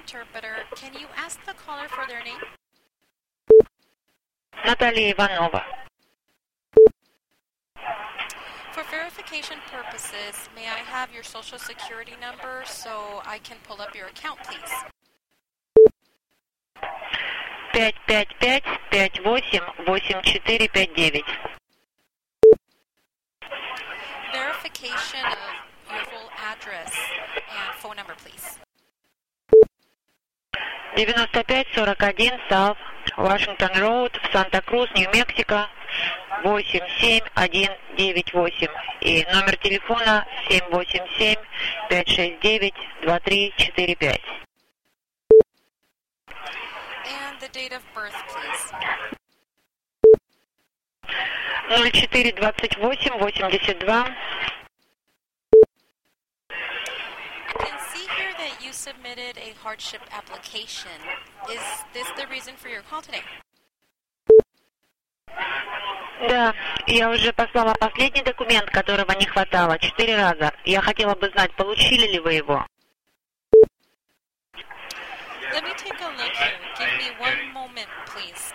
interpreter. Can you ask the caller for their name? Наталья Иванова. For verification purposes, may I have your social security number so I can pull up your account, please? 555-58-8459. Verification of your full address and phone number, please. 9541 South Washington Road в Санта-Крус, Нью-Мексико 87198 и номер телефона 787-569-2345. And the date of birth, please. 04-28-82. I can see here that you submitted a hardship application. Is this the reason for your call today? Да, я уже послала последний документ, которого не хватало 4 раза. Я хотела бы знать, получили ли вы его. Let me take a look here. Give me one moment, please.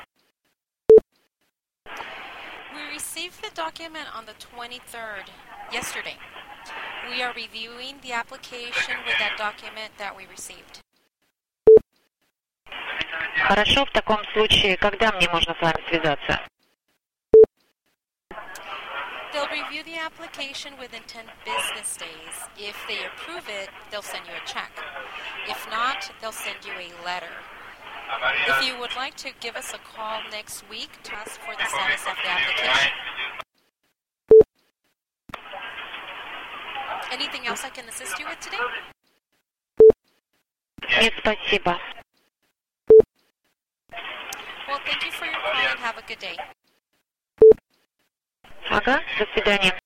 We received the document on the 23rd, yesterday. We are reviewing the application with that document that we received. Хорошо, в таком случае, когда мне можно с вами связаться? They'll review the application within 10 business days. If they approve it, they'll send you a check. If not, they'll send you a letter. If you would like to give us a call next week to ask for the status of the application. Anything else I can assist you with today? Нет, спасибо. Well, thank you for your call and have a good day. Ага, до свидания.